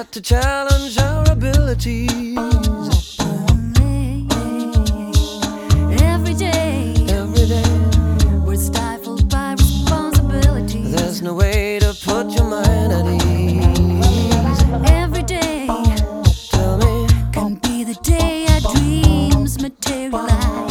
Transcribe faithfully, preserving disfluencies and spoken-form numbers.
got to challenge our abilities. Every day, Every day, we're stifled by responsibility. there's no way to put your mind at ease. Every day Tell me, can be the day our dreams materialize.